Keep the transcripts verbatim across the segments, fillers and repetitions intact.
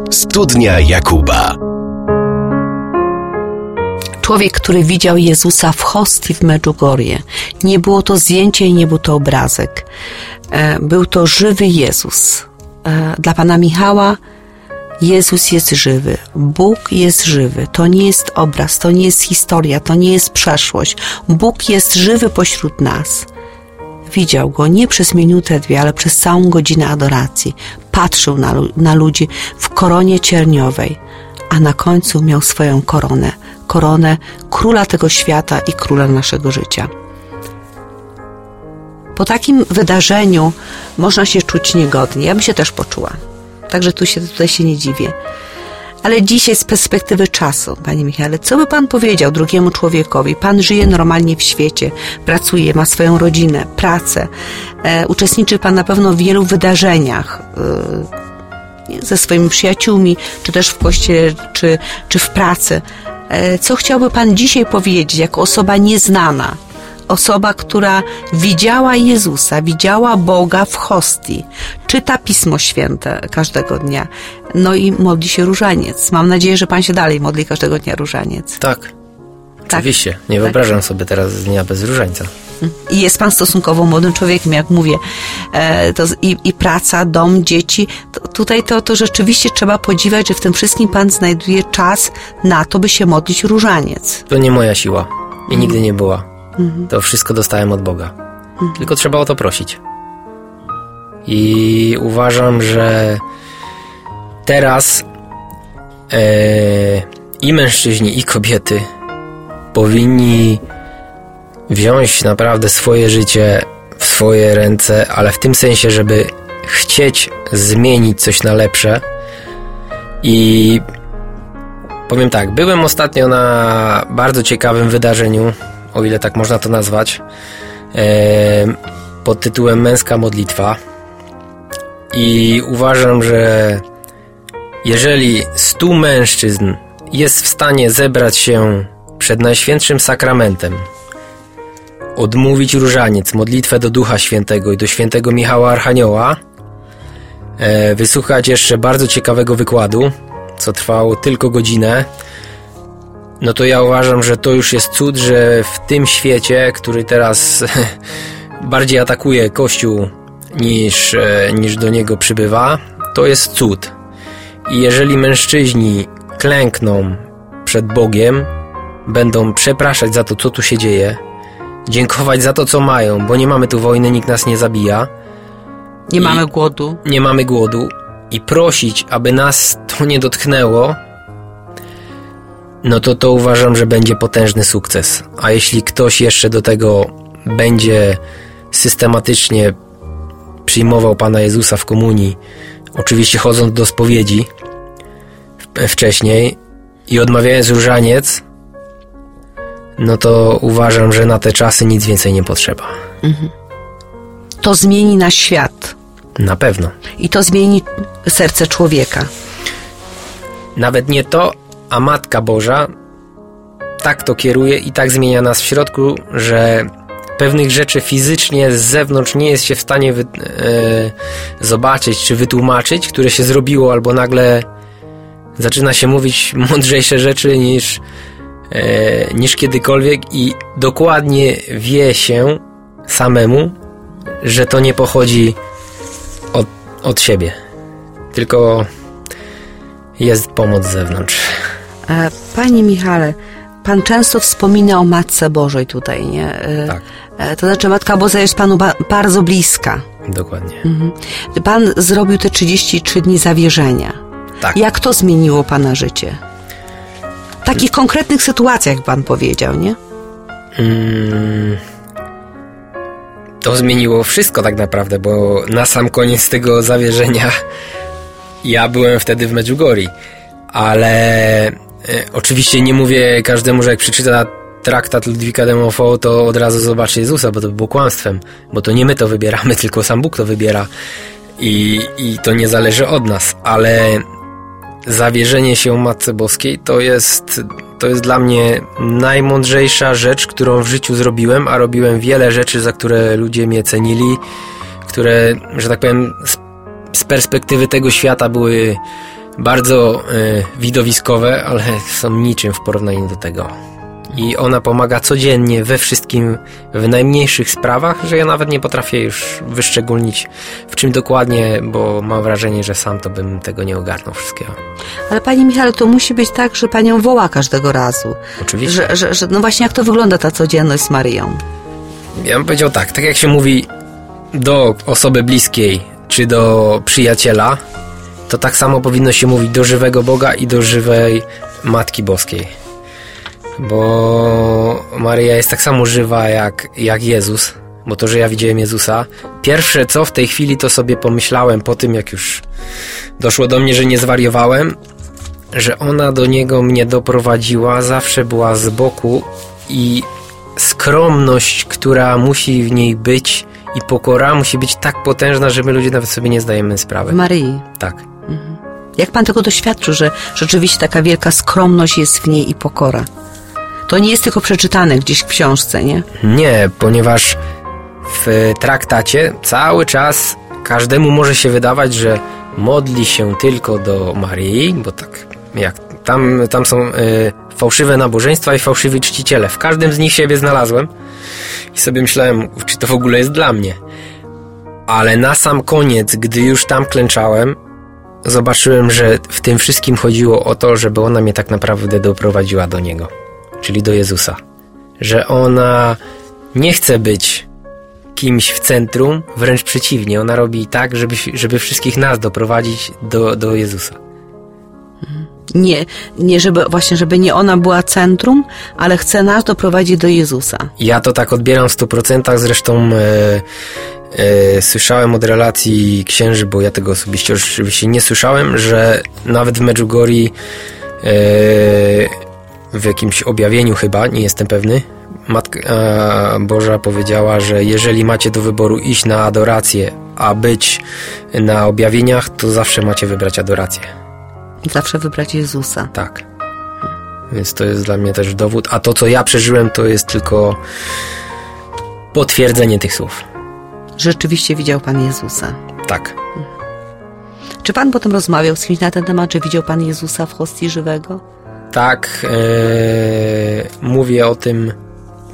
Studnia Jakuba. Człowiek, który widział Jezusa w hostii w Medjugorje. Nie było to zdjęcie i nie był to obrazek. Był to żywy Jezus. Dla pana Michała Jezus jest żywy. Bóg jest żywy. To nie jest obraz, to nie jest historia, to nie jest przeszłość. Bóg jest żywy pośród nas. Widział Go nie przez minutę, dwie, ale przez całą godzinę adoracji. Patrzył na, na ludzi w koronie cierniowej, a na końcu miał swoją koronę. Koronę króla tego świata i króla naszego życia. Po takim wydarzeniu można się czuć niegodnie. Ja bym się też poczuła. Także tu się, tutaj się nie dziwię. Ale dzisiaj z perspektywy czasu, panie Michale, co by pan powiedział drugiemu człowiekowi? Pan żyje normalnie w świecie, pracuje, ma swoją rodzinę, pracę. E, uczestniczy pan na pewno w wielu wydarzeniach e, ze swoimi przyjaciółmi, czy też w kościele, czy, czy w pracy. E, co chciałby pan dzisiaj powiedzieć jako osoba nieznana? Osoba, która widziała Jezusa, widziała Boga w hostii, czyta Pismo Święte każdego dnia, no i modli się różaniec. Mam nadzieję, że pan się dalej modli każdego dnia różaniec. Tak, tak. Oczywiście. Nie tak. Wyobrażam sobie teraz dnia bez różańca. I jest pan stosunkowo młodym człowiekiem, jak mówię. E, to i, i praca, dom, dzieci. To, tutaj to, to rzeczywiście trzeba podziwiać, że w tym wszystkim pan znajduje czas na to, by się modlić różaniec. To nie moja siła i mm. nigdy nie była. To wszystko dostałem od Boga. Mhm. Tylko trzeba o to prosić. I uważam, że teraz e, i mężczyźni, i kobiety powinni wziąć naprawdę swoje życie w swoje ręce, ale w tym sensie, żeby chcieć zmienić coś na lepsze. I powiem tak, byłem ostatnio na bardzo ciekawym wydarzeniu, o ile tak można to nazwać, e, pod tytułem Męska modlitwa. I uważam, że jeżeli stu mężczyzn jest w stanie zebrać się przed Najświętszym Sakramentem, odmówić różaniec, modlitwę do Ducha Świętego i do świętego Michała Archanioła, e, wysłuchać jeszcze bardzo ciekawego wykładu, co trwało tylko godzinę, no to ja uważam, że to już jest cud, że w tym świecie, który teraz bardziej atakuje Kościół niż, niż do niego przybywa, to jest cud. I jeżeli mężczyźni klękną przed Bogiem, będą przepraszać za to, co tu się dzieje, dziękować za to, co mają, bo nie mamy tu wojny, nikt nas nie zabija. Nie mamy głodu. Nie mamy głodu. I prosić, aby nas to nie dotknęło, no to to uważam, że będzie potężny sukces. A jeśli ktoś jeszcze do tego będzie systematycznie przyjmował Pana Jezusa w komunii, oczywiście chodząc do spowiedzi wcześniej i odmawiając różaniec, no to uważam, że na te czasy nic więcej nie potrzeba. Mhm. To zmieni nasz świat. Na pewno. I to zmieni serce człowieka. Nawet nie to, a Matka Boża tak to kieruje i tak zmienia nas w środku, że pewnych rzeczy fizycznie z zewnątrz nie jest się w stanie wy, e, zobaczyć czy wytłumaczyć, które się zrobiło, albo nagle zaczyna się mówić mądrzejsze rzeczy niż, e, niż kiedykolwiek i dokładnie wie się samemu, że to nie pochodzi od, od siebie, tylko jest pomoc z zewnątrz. Panie Michale, pan często wspomina o Matce Bożej tutaj, nie? Tak. To znaczy Matka Boża jest panu ba- bardzo bliska. Dokładnie. Mhm. Pan zrobił te trzydzieści trzy dni zawierzenia. Tak. Jak to zmieniło pana życie? W takich konkretnych sytuacjach, jak pan powiedział, nie? Hmm. To zmieniło wszystko tak naprawdę, bo na sam koniec tego zawierzenia ja byłem wtedy w Medjugorje, ale e, oczywiście nie mówię każdemu, że jak przeczyta traktat Ludwika de Montfort, to od razu zobaczy Jezusa, bo to by było kłamstwem, bo to nie my to wybieramy, tylko sam Bóg to wybiera i, i to nie zależy od nas, ale zawierzenie się Matce Boskiej to jest, to jest dla mnie najmądrzejsza rzecz, którą w życiu zrobiłem, a robiłem wiele rzeczy, za które ludzie mnie cenili, które, że tak powiem, z, z perspektywy tego świata były bardzo y, widowiskowe, ale są niczym w porównaniu do tego. I ona pomaga codziennie we wszystkim, w najmniejszych sprawach, że ja nawet nie potrafię już wyszczególnić w czym dokładnie, bo mam wrażenie, że sam to bym tego nie ogarnął wszystkiego. Ale Panie Michale, to musi być tak, że Panią woła każdego razu. Oczywiście. Że, że, że, no właśnie jak to wygląda ta codzienność z Maryją? Ja bym powiedział tak, tak jak się mówi do osoby bliskiej, czy do przyjaciela, to tak samo powinno się mówić do żywego Boga i do żywej Matki Boskiej. Bo Maryja jest tak samo żywa jak, jak Jezus, bo to, że ja widziałem Jezusa, pierwsze co w tej chwili to sobie pomyślałem po tym, jak już doszło do mnie, że nie zwariowałem, że ona do Niego mnie doprowadziła, zawsze była z boku i skromność, która musi w niej być i pokora musi być tak potężna, że my ludzie nawet sobie nie zdajemy sprawy. W Maryi. Tak. Mhm. Jak Pan tego doświadczył, że rzeczywiście taka wielka skromność jest w niej i pokora? To nie jest tylko przeczytane gdzieś w książce, nie? Nie, ponieważ w traktacie cały czas każdemu może się wydawać, że modli się tylko do Maryi, bo tak jak tam, tam są y, fałszywe nabożeństwa i fałszywi czciciele. W każdym z nich siebie znalazłem i sobie myślałem, czy to w ogóle jest dla mnie. Ale na sam koniec, gdy już tam klęczałem, zobaczyłem, że w tym wszystkim chodziło o to, żeby ona mnie tak naprawdę doprowadziła do Niego, czyli do Jezusa. Że ona nie chce być kimś w centrum, wręcz przeciwnie. Ona robi tak, żeby, żeby wszystkich nas doprowadzić do, do Jezusa. Nie, nie żeby, właśnie, żeby nie ona była centrum, ale chce nas doprowadzić do Jezusa. Ja to tak odbieram w stu procentach, zresztą e, e, słyszałem od relacji księży, bo ja tego osobiście oczywiście nie słyszałem, że nawet w Medjugorje e, w jakimś objawieniu chyba, nie jestem pewny, Matka Boża powiedziała, że jeżeli macie do wyboru iść na adorację, a być na objawieniach, to zawsze macie wybrać adorację. Zawsze wybrać Jezusa. Tak. Więc to jest dla mnie też dowód. A to, co ja przeżyłem, to jest tylko potwierdzenie tych słów. Rzeczywiście widział Pan Jezusa. Tak. Czy Pan potem rozmawiał z kimś na ten temat, że widział Pan Jezusa w hostii żywego? Tak. E, mówię o tym e,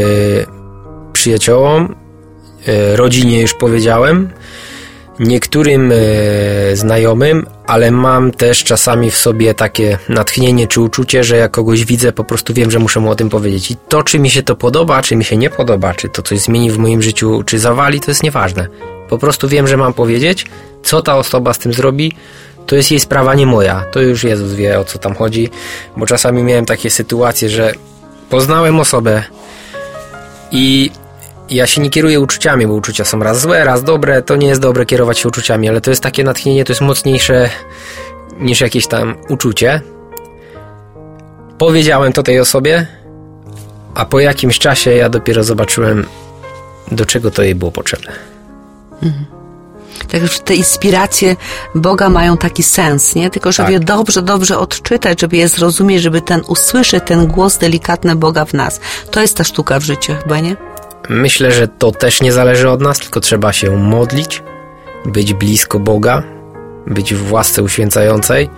przyjaciołom, e, rodzinie już powiedziałem, niektórym e, znajomym, ale mam też czasami w sobie takie natchnienie czy uczucie, że jak kogoś widzę, po prostu wiem, że muszę mu o tym powiedzieć. I to, czy mi się to podoba, czy mi się nie podoba, czy to coś zmieni w moim życiu, czy zawali, to jest nieważne. Po prostu wiem, że mam powiedzieć, co ta osoba z tym zrobi, to jest jej sprawa, nie moja. To już Jezus wie, o co tam chodzi, bo czasami miałem takie sytuacje, że poznałem osobę i ja się nie kieruję uczuciami, bo uczucia są raz złe, raz dobre, to nie jest dobre kierować się uczuciami, ale to jest takie natchnienie, to jest mocniejsze niż jakieś tam uczucie. Powiedziałem to tej osobie, a po jakimś czasie ja dopiero zobaczyłem, do czego to jej było potrzebne. Mhm. Także te inspiracje Boga mają taki sens, nie? Tylko żeby tak. je dobrze, dobrze odczytać, żeby je zrozumieć, żeby ten usłyszeć ten głos delikatny Boga w nas. To jest ta sztuka w życiu chyba, nie? Myślę, że to też nie zależy od nas, tylko trzeba się modlić, być blisko Boga, być w łasce uświęcającej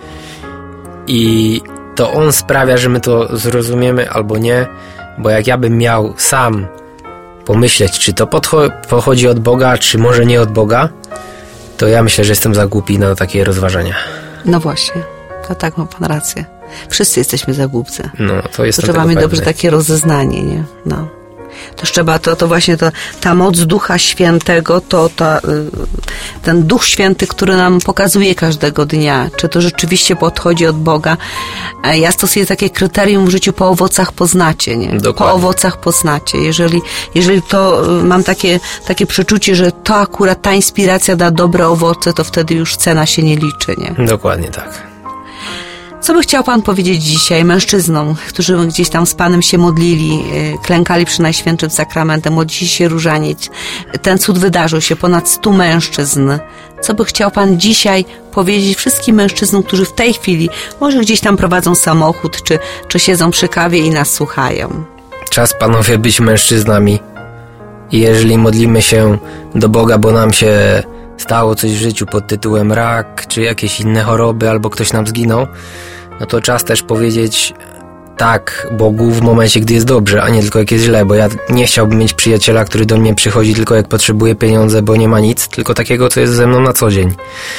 i to On sprawia, że my to zrozumiemy albo nie, bo jak ja bym miał sam pomyśleć, czy to podcho- pochodzi od Boga, czy może nie od Boga, to ja myślę, że jestem za głupi na takie rozważania. No właśnie, to tak, ma Pan rację. Wszyscy jesteśmy za głupcy. No, to jest to trzeba mieć dobrze takie rozeznanie, nie? No. To trzeba, to, to właśnie to, ta moc Ducha Świętego, to ta, ten Duch Święty, który nam pokazuje każdego dnia, czy to rzeczywiście podchodzi od Boga. Ja stosuję takie kryterium w życiu: po owocach poznacie, nie? Dokładnie. Po owocach poznacie. Jeżeli, jeżeli to mam takie, takie przeczucie, że to akurat ta inspiracja da dobre owoce, to wtedy już cena się nie liczy, nie? Dokładnie tak. Co by chciał Pan powiedzieć dzisiaj mężczyznom, którzy gdzieś tam z Panem się modlili, klękali przy Najświętszym Sakramentem, modlili się różaniec? Ten cud wydarzył się, ponad stu mężczyzn. Co by chciał Pan dzisiaj powiedzieć wszystkim mężczyznom, którzy w tej chwili może gdzieś tam prowadzą samochód, czy, czy siedzą przy kawie i nas słuchają? Czas, panowie, być mężczyznami. I jeżeli modlimy się do Boga, bo nam się stało coś w życiu pod tytułem rak, czy jakieś inne choroby, albo ktoś nam zginął, no to czas też powiedzieć tak Bogu w momencie, gdy jest dobrze, a nie tylko jak jest źle, bo ja nie chciałbym mieć przyjaciela, który do mnie przychodzi tylko jak potrzebuje pieniądze, bo nie ma nic, tylko takiego, co jest ze mną na co dzień.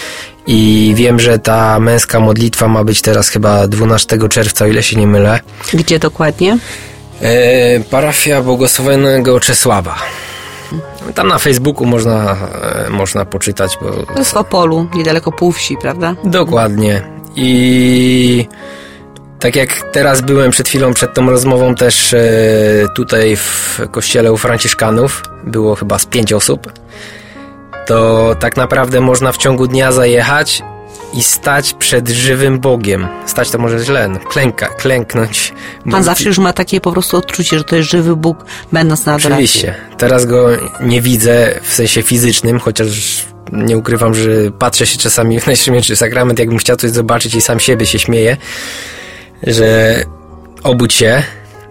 I wiem, że ta męska modlitwa ma być teraz chyba dwunastego czerwca, o ile się nie mylę. Gdzie dokładnie? E, parafia Błogosławionego Czesława. Tam na Facebooku można, e, można poczytać, bo... To jest w Opolu, niedaleko Półwsi, prawda? Dokładnie. I tak jak teraz byłem przed chwilą, przed tą rozmową też e, tutaj w kościele u Franciszkanów, było chyba z pięć osób, to tak naprawdę można w ciągu dnia zajechać i stać przed żywym Bogiem. Stać to może źle, no, klęka, klęknąć. Pan zawsze już ma takie po prostu odczucie, że to jest żywy Bóg, będąc na adoracji. Oczywiście. Teraz go nie widzę w sensie fizycznym, chociaż nie ukrywam, że patrzę się czasami w Najświętszy Sakrament, jakbym chciał coś zobaczyć i sam siebie się śmieję, że obudź się.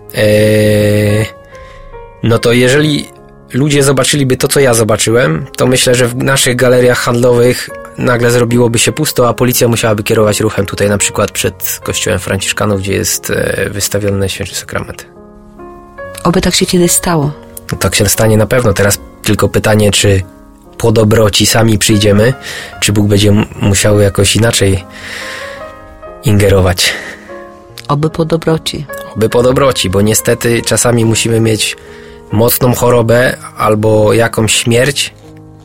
Eee, no to jeżeli ludzie zobaczyliby to, co ja zobaczyłem, to myślę, że w naszych galeriach handlowych nagle zrobiłoby się pusto, a policja musiałaby kierować ruchem tutaj na przykład przed kościołem Franciszkanów, gdzie jest e, wystawiony Najświętszy Sakrament. Oby tak się kiedyś stało. No tak się stanie na pewno. Teraz tylko pytanie, czy po dobroci sami przyjdziemy, czy Bóg będzie musiał jakoś inaczej ingerować. Oby po dobroci. Oby po dobroci, bo niestety czasami musimy mieć mocną chorobę albo jakąś śmierć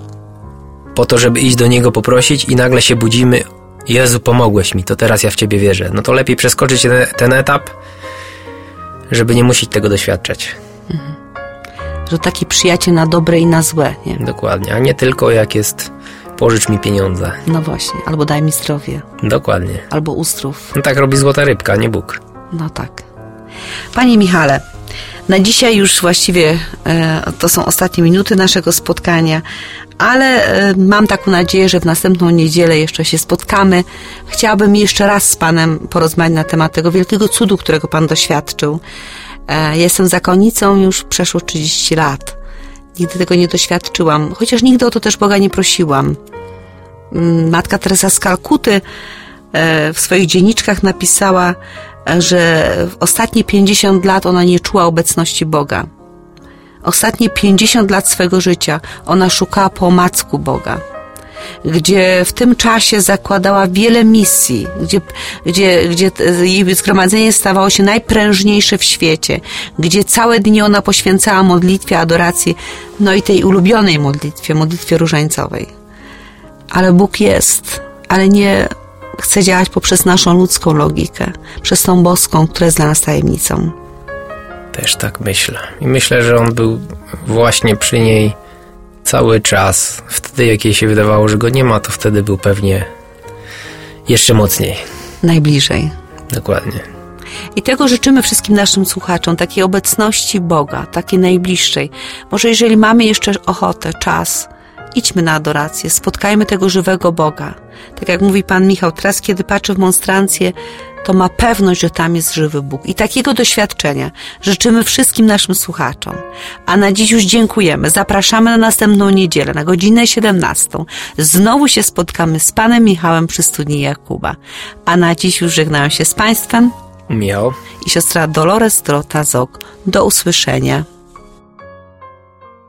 po to, żeby iść do Niego poprosić i nagle się budzimy: Jezu, pomogłeś mi, to teraz ja w Ciebie wierzę. No to lepiej przeskoczyć ten, ten etap, żeby nie musieć tego doświadczać. Mhm. Że taki przyjaciel na dobre i na złe, nie? Dokładnie, a nie tylko jak jest pożycz mi pieniądze. No właśnie, albo daj mi zdrowie. Dokładnie. Albo uzdrów. No tak robi złota rybka, nie Bóg. No tak. Panie Michale, na dzisiaj już właściwie e, to są ostatnie minuty naszego spotkania, ale e, mam taką nadzieję, że w następną niedzielę jeszcze się spotkamy. Chciałabym jeszcze raz z Panem porozmawiać na temat tego wielkiego cudu, którego Pan doświadczył. E, jestem zakonnicą już przeszło trzydzieści lat. Nigdy tego nie doświadczyłam, chociaż nigdy o to też Boga nie prosiłam. Matka Teresa z Kalkuty e, w swoich dzienniczkach napisała, że w ostatnie pięćdziesiąt lat ona nie czuła obecności Boga. Ostatnie pięćdziesiąt lat swego życia ona szukała po omacku Boga, gdzie w tym czasie zakładała wiele misji, gdzie, gdzie, gdzie jej zgromadzenie stawało się najprężniejsze w świecie, gdzie całe dni ona poświęcała modlitwie, adoracji, no i tej ulubionej modlitwie, modlitwie różańcowej. Ale Bóg jest, ale nie chce działać poprzez naszą ludzką logikę, przez tą boską, która jest dla nas tajemnicą. Też tak myślę. I myślę, że On był właśnie przy niej cały czas. Wtedy, jak jej się wydawało, że Go nie ma, to wtedy był pewnie jeszcze mocniej. Najbliżej. Dokładnie. I tego życzymy wszystkim naszym słuchaczom, takiej obecności Boga, takiej najbliższej. Może jeżeli mamy jeszcze ochotę, czas, idźmy na adorację, spotkajmy tego żywego Boga. Tak jak mówi Pan Michał, teraz kiedy patrzy w monstrancję, to ma pewność, że tam jest żywy Bóg. I takiego doświadczenia życzymy wszystkim naszym słuchaczom. A na dziś już dziękujemy. Zapraszamy na następną niedzielę, na godzinę siedemnastą. Znowu się spotkamy z Panem Michałem przy studni Jakuba. A na dziś już żegnają się z Państwem Miał i siostra Dolores Dorota Zok. Do usłyszenia.